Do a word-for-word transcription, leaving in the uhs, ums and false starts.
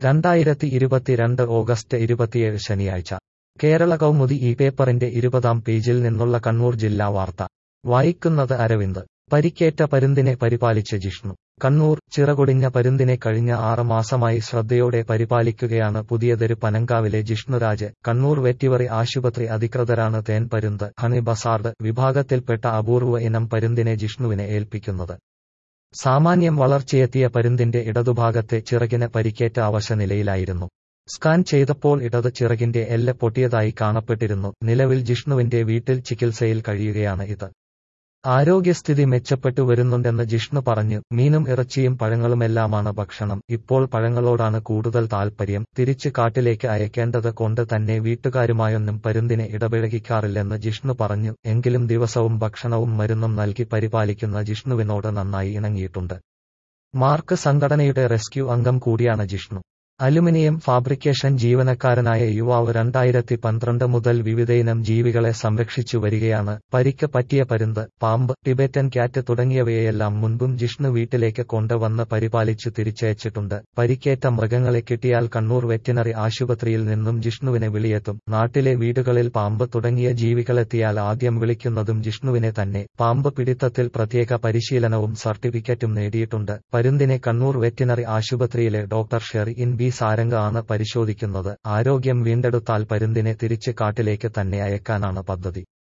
രണ്ടായിരത്തി ഇരുപത്തിരണ്ട് ഓഗസ്റ്റ് ഇരുപത്തിയേഴ് ശനിയാഴ്ച കേരള കൗമുദി ഈ പേപ്പറിന്റെ ഇരുപതാം പേജിൽ നിന്നുള്ള കണ്ണൂർ ജില്ലാ വാർത്ത വായിക്കുന്നത് അരവിന്ദ്. പരിക്കേറ്റ പരുന്തിനെ പരിപാലിച്ച് ജിഷ്ണു. കണ്ണൂർ. ചിറകൊടിഞ്ഞ പരുന്തിനെ കഴിഞ്ഞ ആറ് മാസമായി ശ്രദ്ധയോടെ പരിപാലിക്കുകയാണ് പുതിയതെരു പനങ്കാവിലെ ജിഷ്ണുരാജ്. കണ്ണൂർ വെറ്റിവറി ആശുപത്രി അധികൃതരാണ് തേൻ പരുന്ത്, ഹണി ബസാർഡ് വിഭാഗത്തിൽപ്പെട്ട അപൂർവ ഇനം പരുന്തിനെ ജിഷ്ണുവിനെ ഏൽപ്പിക്കുന്നത്. സാമാന്യം വളർച്ചയെത്തിയ പരുന്തിന്റെ ഇടതുഭാഗത്തെ ചിറകിന് പരിക്കേറ്റ അവശനിലയിലായിരുന്നു. സ്കാൻ ചെയ്തപ്പോൾ ഇടത് ചിറകിന്റെ എല്ല് പൊട്ടിയതായി കാണപ്പെട്ടിരുന്നു. നിലവിൽ ജിഷ്ണുവിന്റെ വീട്ടിൽ ചികിത്സയിൽ കഴിയുകയാണ് ഇത്. ആരോഗ്യസ്ഥിതി മെച്ചപ്പെട്ടു വരുന്നുണ്ടെന്ന് ജിഷ്ണു പറഞ്ഞു. മീനും ഇറച്ചിയും പഴങ്ങളുമെല്ലാമാണ് ഭക്ഷണം. ഇപ്പോൾ പഴങ്ങളോടാണ് കൂടുതൽ താൽപര്യം. തിരിച്ച് കാട്ടിലേക്ക് അയക്കേണ്ടത് കൊണ്ട് തന്നെ വീട്ടുകാരുമായൊന്നും പരുന്തിനെ ഇടപഴകിക്കാറില്ലെന്ന് ജിഷ്ണു പറഞ്ഞു. എങ്കിലും ദിവസവും ഭക്ഷണവും മരുന്നും നൽകി പരിപാലിക്കുന്ന ജിഷ്ണുവിനോട് നന്നായി ഇണങ്ങിയിട്ടുണ്ട്. മാർക്ക് സംഘടനയുടെ റെസ്ക്യൂ അംഗം കൂടിയാണ് ജിഷ്ണു. അലുമിനിയം ഫാബ്രിക്കേഷൻ ജീവനക്കാരനായ യുവാവ് രണ്ടായിരത്തി പന്ത്രണ്ട് മുതൽ വിവിധയിനം ജീവികളെ സംരക്ഷിച്ചു വരികയാണ്. പരിക്ക് പറ്റിയ പരുന്ത്, പാമ്പ്, ടിബറ്റൻ ക്യാറ്റ് തുടങ്ങിയവയെല്ലാം മുൻപും ജിഷ്ണു വീട്ടിലേക്ക് കൊണ്ടുവന്ന് പരിപാലിച്ചു തിരിച്ചയച്ചിട്ടുണ്ട്. പരിക്കേറ്റ മൃഗങ്ങളെ കിട്ടിയാൽ കണ്ണൂർ വെറ്റിനറി ആശുപത്രിയിൽ നിന്നും ജിഷ്ണുവിനെ വിളിയെത്തും. നാട്ടിലെ വീടുകളിൽ പാമ്പ് തുടങ്ങിയ ജീവികളെത്തിയാൽ ആദ്യം വിളിക്കുന്നതും ജിഷ്ണുവിനെ തന്നെ. പാമ്പ് പിടിത്തത്തിൽ പ്രത്യേക പരിശീലനവും സർട്ടിഫിക്കറ്റും നേടിയിട്ടുണ്ട്. പരുന്തിനെ കണ്ണൂർ വെറ്റിനറി ആശുപത്രിയിലെ doctor Sherin B Saranga ആണ് പരിശോധിക്കുന്നത്. ആരോഗ്യം വീണ്ടെടുത്താൽ പരുന്തിനെ തിരിച്ച് കാട്ടിലേക്ക് തന്നെ അയക്കാനാണ് പദ്ധതി.